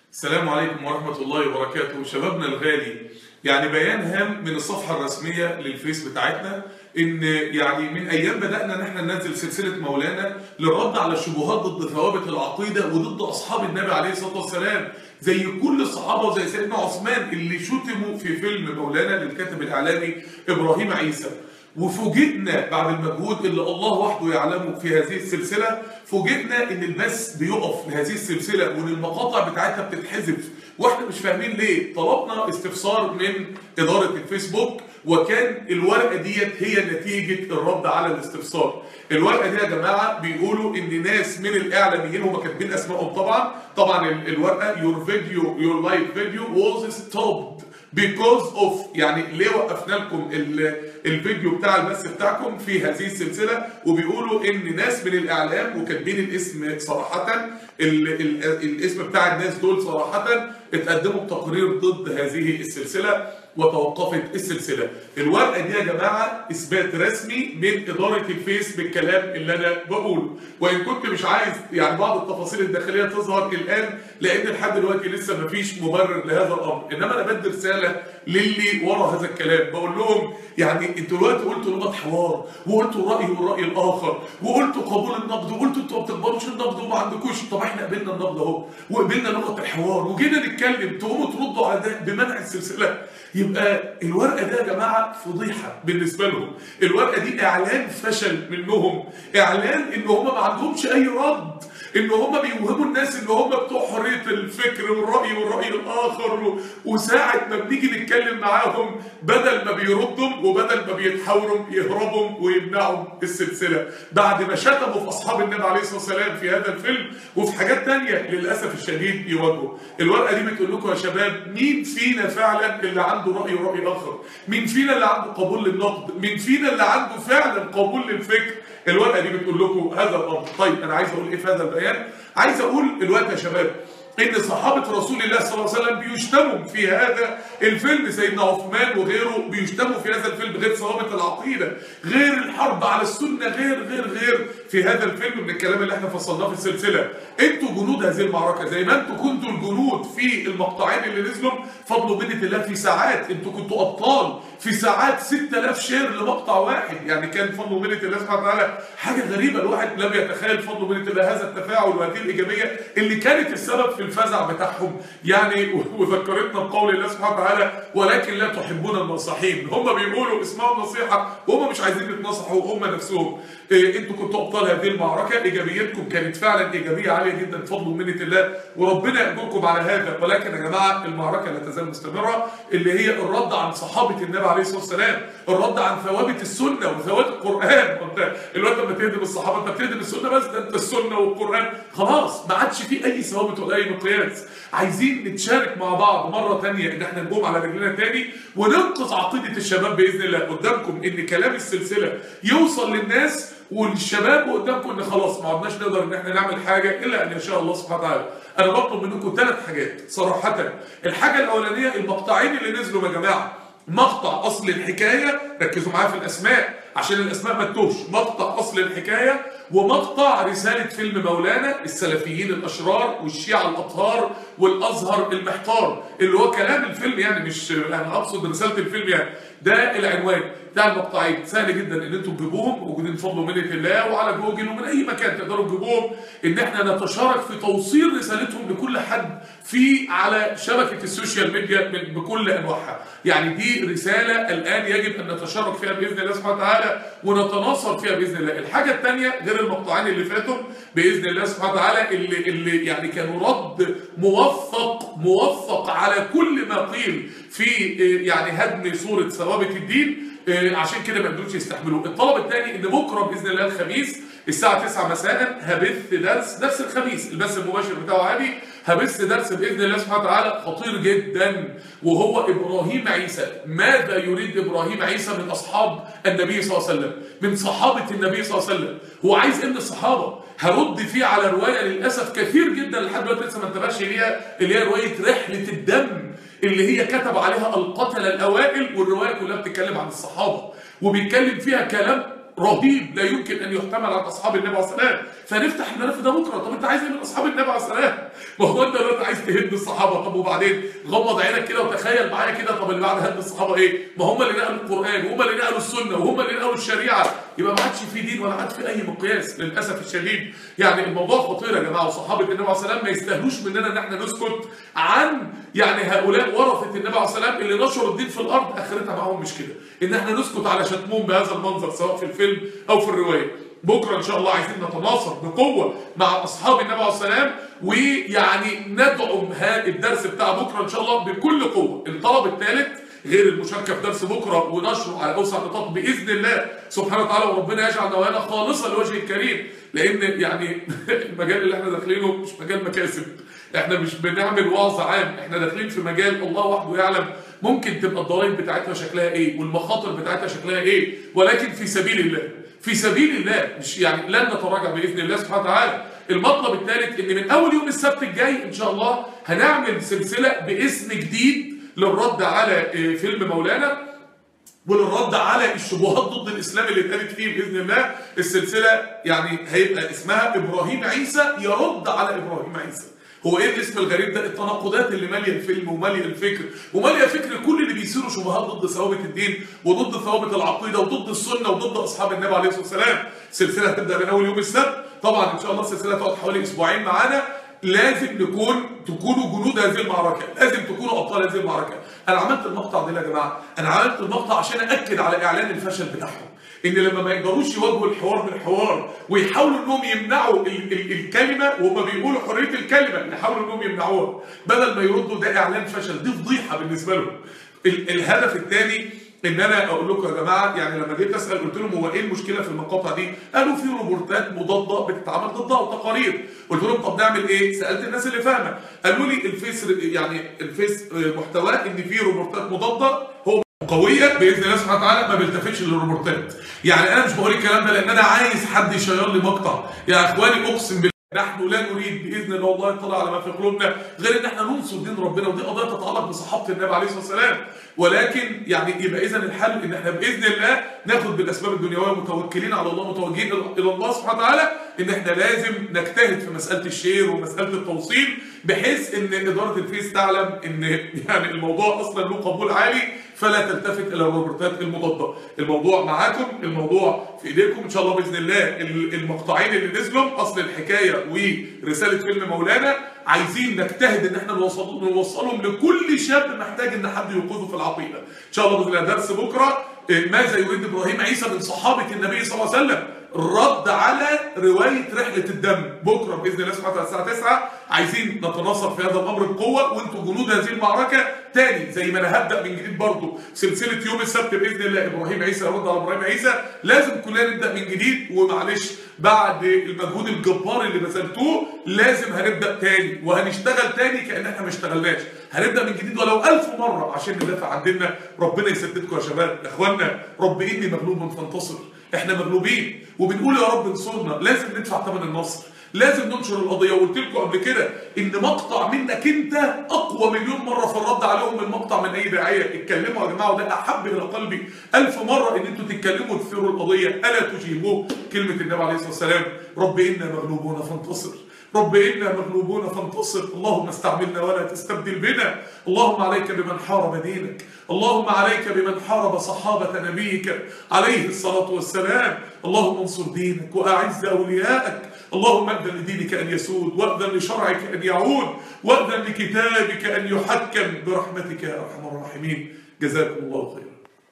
السلام عليكم ورحمة الله وبركاته شبابنا الغالي. يعني بيان هام من الصفحة الرسمية للفيس بتاعتنا ان يعني من ايام بدأنا ان احنا ننزل سلسلة مولانا للرد على الشبهات ضد ثوابت العقيدة وضد اصحاب النبي عليه الصلاة والسلام، زي كل الصحابة وزي سيدنا عثمان اللي شتموا في فيلم مولانا للكاتب الاعلامي ابراهيم عيسى. وفوجئنا بعد المجهود اللي الله وحده يعلمه في هذه السلسلة، فوجئنا ان البث بيقف لهذه السلسلة وان المقاطع بتاعتها بتتحذف واحنا مش فاهمين ليه. طلبنا استفسار من ادارة الفيسبوك وكان الورقة ديت هي نتيجة الرد على الاستفسار. الورقة دي يا جماعة بيقولوا ان ناس من الاعلاميين هم كاتبين اسمائهم طبعا الورقة your live video was stopped because of، يعني ليه وقفنا لكم الفيديو بتاع البث بتاعكم في هذه السلسله، وبيقولوا ان ناس من الاعلام وكاتبين الاسم صراحه، الاسم بتاع الناس دول صراحه اتقدموا بتقرير ضد هذه السلسله وتوقفت السلسله. الورقه دي يا جماعه اثبات رسمي من اداره الفيس بالكلام اللي انا بقوله، وان كنت مش عايز يعني بعض التفاصيل الداخليه تظهر الان لان لحد دلوقتي لسه مفيش مبرر لهذا الامر، انما انا بدي رساله للي ورا هذا الكلام بقول لهم يعني انتوا دلوقتي قلتوا لغه حوار وقلتوا الراي والراي الاخر وقلتوا قبول النقد وقلتوا انتوا ما بتقبلوش النقد وما عندكوش. طب احنا قبلنا النقد اهو وقبلنا لغه الحوار وجينا نتكلم، تقوموا تردوا على ده بمنع السلسله؟ يبقى الورقه دي يا جماعه فضيحه بالنسبه لهم. الورقه دي اعلان فشل منهم، اعلان ان هم ما عندهمش اي رد، ان هم بيوهموا الناس ان هم بتوع حريه الفكر والراي الاخر، وساعه ما بنيجي نتكلم معاهم بدل ما بيردوا وبدل ما بيتحاوروا يهربوا ويمنعوا السلسله بعد ما شتموا في اصحاب النبي عليه الصلاه والسلام في هذا الفيلم وفي حاجات تانية للاسف الشديد يواجهوا. الورقه دي بتقول لكم يا شباب مين فينا فعلا اللي عنده راي وراي اخر؟ مين فينا اللي عنده قبول للنقد؟ مين فينا اللي عنده فعلا قبول للفكر؟ الورقه دي بتقول لكم هذا الامر. طيب انا عايز اقول ايه في هذا البيان؟ عايز اقول الوقت يا شباب ان صحابه رسول الله صلى الله عليه وسلم بيشتموا في هذا الفيلم، سيدنا عثمان وغيره بيشتموا في هذا الفيلم، غير ثوابت العقيده، غير الحرب على السنه، غير في هذا الفيلم من الكلام اللي احنا فصلناه في السلسله. انتوا جنود هذه المعركه زي ما انتوا كنتوا الجنود في المقطعين اللي نزلوا فضلوا منة الله في ساعات، انتوا كنتوا ابطال في ساعات 6000 شير لمقطع واحد، يعني كان فضل منة الله سبحانه وتعالى حاجه غريبه، الواحد لم يتخيل فضل منة الله هذا التفاعل وهذه الايجابيه اللي كانت السبب في الفزع بتاعهم. يعني وذكرتنا بقول الله سبحانه وتعالى ولكن لا تحبون الناصحين. هم بيقولوا اسمها النصيحه وهم مش عايزين يتنصحوا هم نفسهم. انتوا كنتوا ابطال هذه المعركه، ايجابيتكم كانت فعلا ايجابيه عاليه جدا بفضل ومنه الله وربنا يأجركم على هذا. ولكن يا جماعه المعركه لا تزال مستمره اللي هي الرد عن صحابه النبي عليه الصلاه والسلام، الرد عن ثوابت السنه وثوابت القران. وانت الوقت لما تهدم الصحابه انت بتهدم السنه بس، ده انت السنه والقران خلاص ما عادش فيه اي ثوابت ولا اي مقياس. عايزين نتشارك مع بعض مره ثانيه ان احنا نقوم على رجلنا تاني وننقذ عقيده الشباب باذن الله. قدامكم ان كلام السلسله يوصل للناس والشباب، وقدامكم ان خلاص ما عدناش نقدر ان احنا نعمل حاجه الا ان يشاء الله سبحانه وتعالى. انا بطلب منكم 3 حاجات صراحه. الحاجه الاولانيه المقطعين اللي نزلوا يا جماعه، مقطع اصل الحكايه، ركزوا معايا في الاسماء عشان الاسماء ما تتوهش، مقطع اصل الحكايه ومقطع رساله فيلم مولانا السلفيين الاشرار والشيعه الاطهار والازهر المحتار، اللي هو كلام الفيلم، يعني مش انا اقصد رساله الفيلم، يعني ده العنوان بتاع المقطعين. سهل جدا ان انتم تجيبوهم، موجودين بفضل ومنه الله وعلى جوجل ومن اي مكان تقدروا تجيبوهم، ان احنا نتشارك في توصيل رسالتهم لكل حد في على شبكه السوشيال ميديا بكل انواعها. يعني دي رساله الان يجب ان نتشارك فيها باذن الله سبحانه وتعالى ونتناصر فيها باذن الله. الحاجه الثانيه غير المقطعين اللي فاتوا باذن الله سبحانه وتعالى اللي يعني كانوا رد موثق على كل ما قيل في يعني هدم صوره ثوابت الدين، عشان كده ما قدروش يستحملوه. الطلب الثاني ان بكره باذن الله الخميس الساعه 9 مساء هبث درس، نفس الخميس البث المباشر بتاعه عادي، هبث درس باذن الله سبحانه وتعالى خطير جدا، وهو ابراهيم عيسى. ماذا يريد ابراهيم عيسى من اصحاب النبي صلى الله عليه وسلم، من صحابه النبي صلى الله عليه وسلم؟ هو عايز ان الصحابه هرد فيه على روايه للاسف كثير جدا لحد دلوقتي لسه ما انتبهش ليها، اللي هي روايه رحله الدم، اللي هي كتب عليها القتله الاوائل، والروايه كلها بتتكلم عن الصحابه وبيتكلم فيها كلام رهيب لا يمكن ان يحتمل عن اصحاب النبي عليه الصلاه والسلام. فنفتح الملف ده بكره. طب انت عايز ايه من اصحاب النبي عليه السلام؟ ما هو انت دلوقتي عايز تهد الصحابه، طب وبعدين غمض عينك كده وتخيل معايا كده، طب اللي بعد هد الصحابه ايه؟ ما هم اللي نقلوا القران وهم اللي نقلوا السنه وهم اللي نقلوا الشريعه، يبقى ما عادش في دين ولا عاد في اي مقياس للاسف الشديد. يعني الموضوع خطير يا جماعه، وصحابه النبي عليه السلام ما يستاهلوش مننا ان احنا نسكت عن يعني هؤلاء ورثه النبي عليه السلام اللي نشروا الدين في الارض. اخرتها معاهم مش كده، ان احنا نسكت على شتمهم بهذا المنظر سواء في الفيلم او في الروايه. بكره ان شاء الله عايزين نتناصر بقوه مع اصحاب النبي عليه السلام، ويعني ندعم الدرس بتاع بكره ان شاء الله بكل قوه. الطلب الثالث غير المشاركه في درس بكره ونشره على اوسع نطاق باذن الله سبحانه وتعالى، وربنا يجعل نوايانا خالصه لوجه الكريم، لان يعني المجال اللي احنا داخلينه مش مجال مكاسب، احنا مش بنعمل وعظ عام، احنا داخلين في مجال الله وحده يعلم ممكن تبقى الضرائب بتاعتها شكلها ايه والمخاطر بتاعتها شكلها ايه، ولكن في سبيل الله، في سبيل الله، مش يعني لن نتراجع باذن الله سبحانه وتعالى. المطلب الثالث ان من اول يوم السبت الجاي ان شاء الله هنعمل سلسله باسم جديد للرد على فيلم مولانا وللرد على الشبهات ضد الاسلام اللي اتقالت فيه باذن الله. السلسله يعني هيبقى اسمها ابراهيم عيسى يرد على ابراهيم عيسى. هو ايه الاسم الغريب ده؟ التناقضات اللي ماليه الفيلم وماليه الفكر وماليه فكر كل اللي بيثيروا شبهات ضد ثوابت الدين وضد ثوابت العقيده وضد السنه وضد اصحاب النبي عليه الصلاه والسلام. سلسله هتبدا من اول يوم السبت، طبعا ان شاء الله السلسله هتقعد حوالي اسبوعين معانا. لازم تكونوا جنود هذه المعركه، لازم تكونوا ابطال هذه المعركه. انا عملت المقطع ده يا جماعه، انا عملت المقطع عشان اكد على اعلان الفشل بتاعهم، ان لما ما يقدروش يواجهوا الحوار بالحوار ويحاولوا انهم يمنعوا الكلمه، وهم بيقولوا حريه الكلمه يحاولوا انهم يمنعوها بدل ما يردوا، ده اعلان فشل، دي فضيحه بالنسبه لهم. الهدف الثاني ان انا اقول لكم يا جماعه، يعني لما جيت اسال قلت لهم هو ايه المشكله في المقاطع دي؟ قالوا في روبورتات مضاده بتتعمل ضدها وتقارير. قلت لهم طب نعمل ايه؟ سالت الناس اللي فاهمه، قالوا لي الفيس محتواه ان في روبورتات مضاده هو قويه باذن الله سبحانه وتعالى، ما بيلتفتش للروبورتات. يعني انا مش بقول الكلام ده لان انا عايز حد يشير لي مقطع، يا اخواني اقسم بالله نحن لا نريد باذن الله والله يطلع على ما في قلوبنا غير ان احنا ننصر دين ربنا، ودي قضيه تتعلق بصحابه النبي عليه الصلاه والسلام. ولكن يعني يبقى اذا الحل ان احنا باذن الله ناخد بالاسباب الدنيويه متوكلين على الله متوجهين الى الله سبحانه وتعالى، ان احنا لازم نجتهد في مساله الشير ومساله التوصيل، بحيث ان اداره الفيس تعلم ان يعني الموضوع اصلا له قبول عالي، فلا تلتفت الى الروبورتات المضاده. الموضوع معاكم، الموضوع في ايديكم ان شاء الله باذن الله. المقطعين اللي نزلوا اصل الحكايه ورساله فيلم مولانا عايزين نجتهد ان احنا نوصلهم لكل شاب محتاج ان حد يوقظه في العقيده. ان شاء الله باذن الله درس بكره ماذا يريد ابراهيم عيسى من صحابه النبي صلى الله عليه وسلم، الرد على روايه رحله الدم. بكره باذن الله سبحانه وتعالى الساعه 9 عايزين نتناصر في هذا الامر بقوه، وانتم جنود هذه المعركه. تاني زي ما انا هبدا من جديد برضه سلسله يوم السبت باذن الله ابراهيم عيسى يرد على ابراهيم عيسى، لازم كلنا نبدا من جديد. ومعلش بعد المجهود الجبار اللي بذلتوه لازم هنبدا تاني وهنشتغل تاني كأن احنا ما اشتغلناش، هنبدا من جديد ولو 1000 مره عشان ندافع عن ديننا. ربنا يسددكم يا شباب. يا اخوانا رب اني مغلوب فانتصر، احنا مغلوبين وبنقول يا رب انصرنا، لازم ندفع ثمن النصر، لازم ننشر القضيه. وقلت لكم قبل كده ان مقطع منك انت اقوى مليون مره في الرد عليهم من مقطع من اي داعيه. اتكلموا يا جماعه، وده احب الى قلبي 1000 مره ان انتوا تتكلموا وتثيروا القضيه. الا تجيبوه كلمه النبي عليه الصلاه والسلام، رب انا مغلوبون فانتصر، رب إنا مغلوبون فانتصر. اللهم استعملنا ولا تستبدل بنا. اللهم عليك بمن حارب دينك، اللهم عليك بمن حارب صحابة نبيك عليه الصلاة والسلام. اللهم انصر دينك وأعز أولياءك. اللهم أذن لدينك أن يسود، وأذن لشرعك أن يعود، وأذن لكتابك أن يحكم برحمتك يا أرحم الراحمين. جزاكم الله خيرا.